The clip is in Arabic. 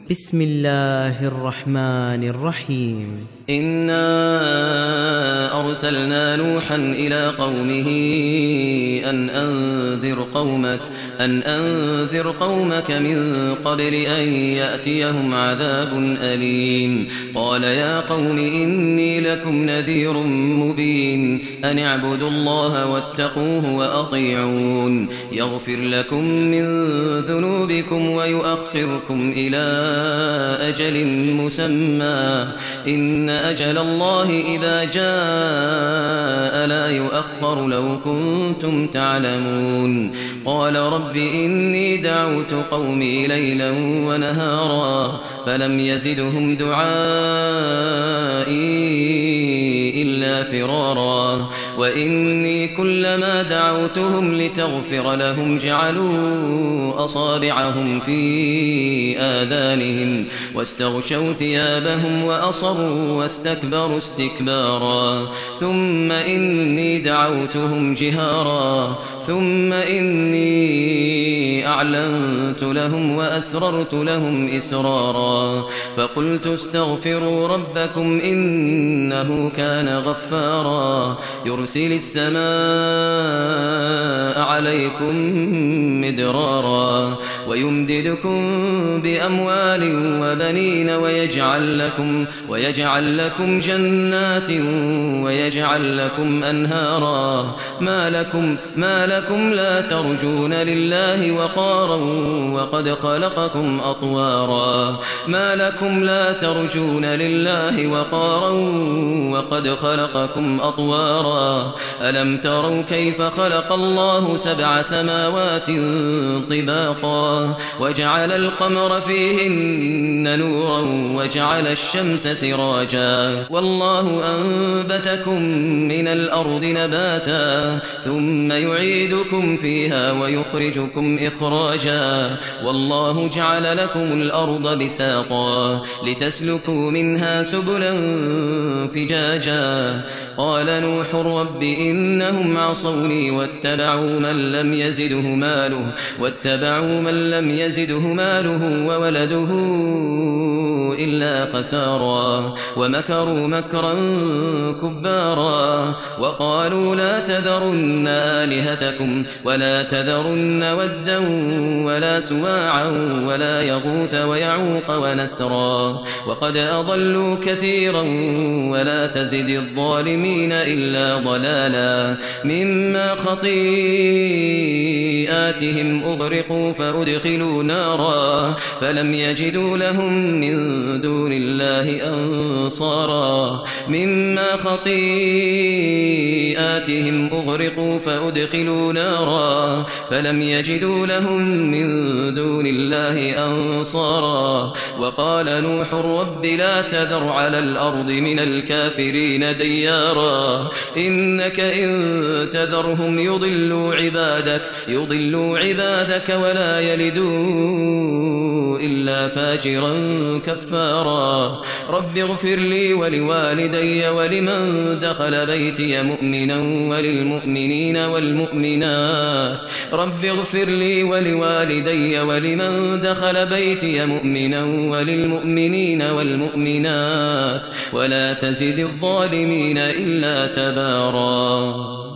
بسم الله الرحمن الرحيم. إنا أرسلنا نوحا إلى قومه أن أنذر قومك من قبل أن يأتيهم عذاب أليم. قال يا قوم إني لكم نذير مبين أن اعبدوا الله واتقوه وأطيعون يغفر لكم من ذنوبكم ويؤخركم إلى أجل مسمى إن أجل الله إذا جاء لا يؤخر لو كنتم تعلمون. قال رب إني دعوت قومي ليلا ونهارا فلم يزدهم دعائي إلا فرارا وإني كلما دعوتهم لتغفر لهم جعلوا أصابعهم في آذانهم واستغشوا ثيابهم وأصروا واستكبروا استكبارا ثم إني دعوتهم جهارا ثم إني أعلنت لهم وأسررت لهم إسرارا فقلت استغفروا ربكم إنه كان غفارا يرسل السماء عليكم مدرارا ويمددكم بأموال وبنين ويجعل لكم جنات ويجعل لكم أنهارا ما لكم لا ترجون لله وقارا وقد خلقكم أطوارا ما لكم لا ترجون لله وقارا وقد خلقكم أطوارا ألم تروا كيف خلق الله 7 سماوات طباقا وجعل القمر فيهن نورا وجعل الشمس سراجا والله أنبتكم من الأرض نباتا ثم يعيدكم فيها ويخرجكم إخراجا والله جعل لكم الأرض بساطا لتسلكوا منها سبلا فجاجا قال نوح رب إنهم عصوني واتبعوا من لم يزده ماله وولده إلا خسارا ومكروا مكرا كبارا وقالوا لا تذرن آلهتكم ولا تذرن ودا ولا سواعا ولا يغوث ويعوق ونسرا وقد أضلوا كثيرا ولا تزد الظالمين إلا ضلالا مما خطيئاتهم أغرقوا فأدخلوا نارا فلم يجدوا لهم من دون الله أنصارا مما خطيئاتهم أغرقوا فأدخلوا نارا فلم يجدوا لهم من دون الله أنصارا وقال نوح رب لا تذر على الأرض من الكافرين ديارا إنك إن تذرهم يضلوا عبادك ولا يلدوا إلا فاجرا كفارا رب اغفر لي ولوالدي ولمن دخل بيتي مؤمنا وللمؤمنين والمؤمنات رب اغفر لي ولوالدي ولمن دخل بيتي مؤمنا وللمؤمنين والمؤمنات ولا تزد الظالمين إلا تبارا.